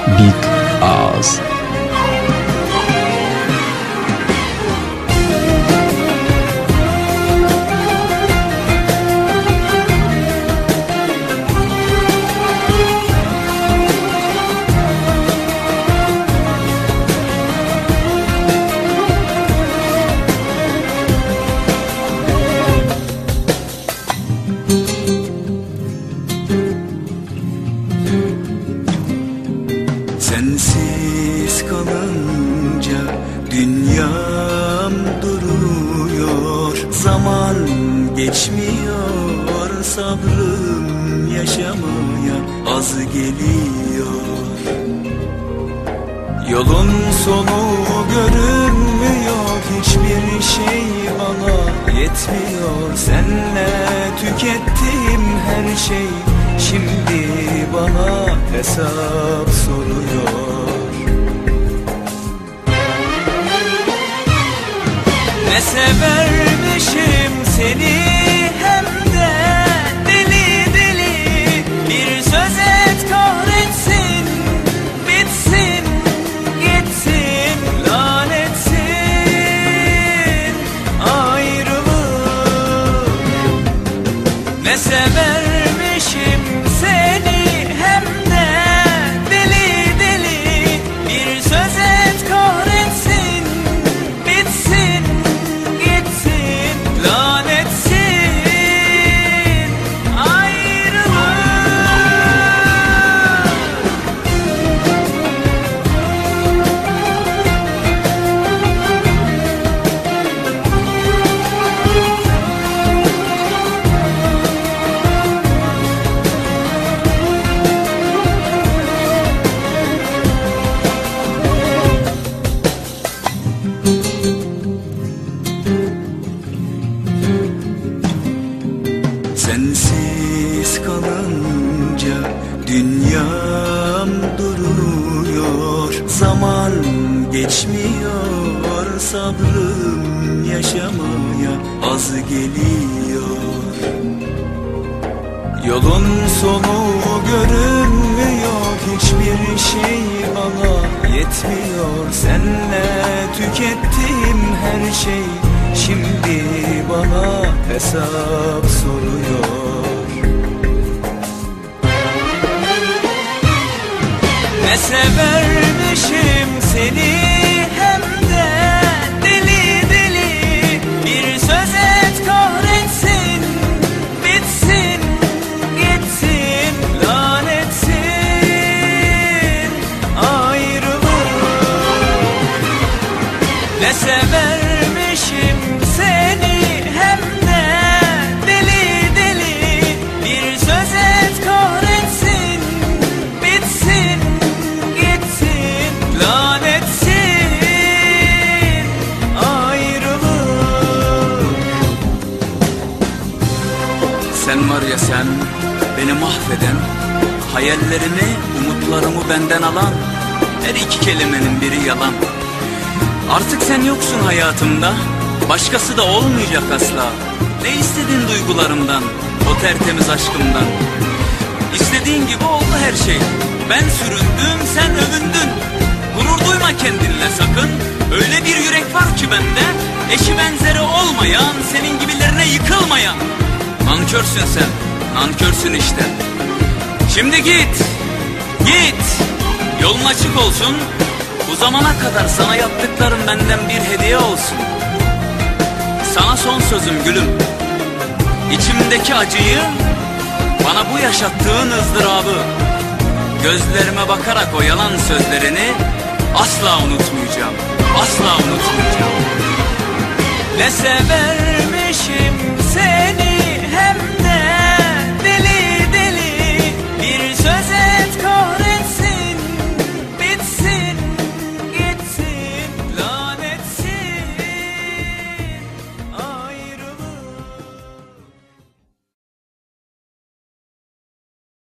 Big Ağız. Sensiz kalınca dünyam duruyor, zaman geçmiyor, sabrım yaşamaya az geliyor. Yolun sonu görünmüyor, hiçbir şey bana yetmiyor. Senle tükettiğim her şey şimdi bana hesap soruyor. Ne severmişim seni, hem de deli deli. Bir söz et kahretsin, bitsin gitsin, lanetsin ayrılık. Ne severmişim seni, hem de deli deli. Bir söz et kahretsin, bitsin gitsin, lanetsin ayrılık. Sensiz kalınca dünyam duruyor, zaman geçmiyor, sabrım yaşamaya az geliyor. Yolun sonu görünmüyor, hiçbir şey bana yetmiyor. Seninle tükettiğim her şey şimdi bana hesap soruyor. Ne severmişim seni, hem de deli deli. Bir söz et kahretsin, bitsin gitsin, lanetsin ayrılık. Ne severmişim seni, hem de deli deli. Bir söz et kahretsin, bitsin gitsin, lanetsin ayrılık. Sen var ya sen, beni mahveden, hayallerimi, umutlarımı benden alan, her iki kelimenin biri yalan. Artık sen yoksun hayatımda, başkası da olmayacak asla. Ne istedin duygularımdan, o tertemiz aşkımdan? İstediğin gibi oldu her şey. Ben süründüm, sen övündün. Gurur duyma kendinle sakın. Öyle bir yürek var ki bende, eşi benzeri olmayan, senin gibilerine yıkılmayan. Nankörsün sen, nankörsün işte. Şimdi git, git. Yolun açık olsun. Bu zamana kadar sana yaptıklarım benden bir hediye olsun. Sana son sözüm gülüm. İçimdeki acıyı, bana bu yaşattığın ızdırabı, gözlerime bakarak o yalan sözlerini asla unutmayacağım. Asla unutmayacağım. Ne severmişim seni,